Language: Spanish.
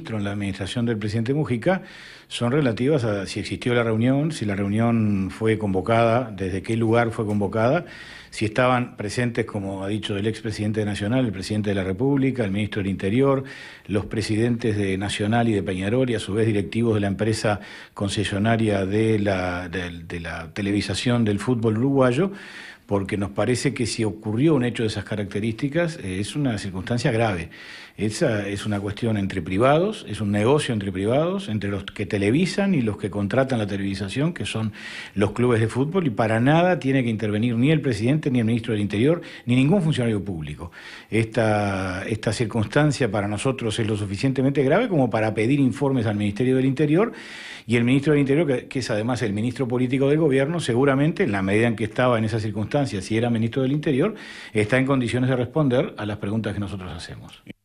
registro en la administración del presidente Mujica son relativas a si existió la reunión, si la reunión fue convocada, desde qué lugar fue convocada, si estaban presentes, como ha dicho el expresidente Nacional, el presidente de la República, el ministro del Interior, los presidentes de Nacional y de Peñarol y a su vez directivos de la empresa concesionaria de la televisación del fútbol uruguayo, porque nos parece que si ocurrió un hecho de esas características es una circunstancia grave. Esa es una cuestión entre privados, es un negocio entre privados, entre los que televisan y los que contratan la televisación, que son los clubes de fútbol, y para nada tiene que intervenir ni el presidente, ni el ministro del Interior, ni ningún funcionario público. Esta circunstancia para nosotros es lo suficientemente grave como para pedir informes al Ministerio del Interior, y el ministro del Interior, que es además el ministro político del gobierno, seguramente, en la medida en que estaba en esa circunstancia, si era ministro del Interior, está en condiciones de responder a las preguntas que nosotros hacemos.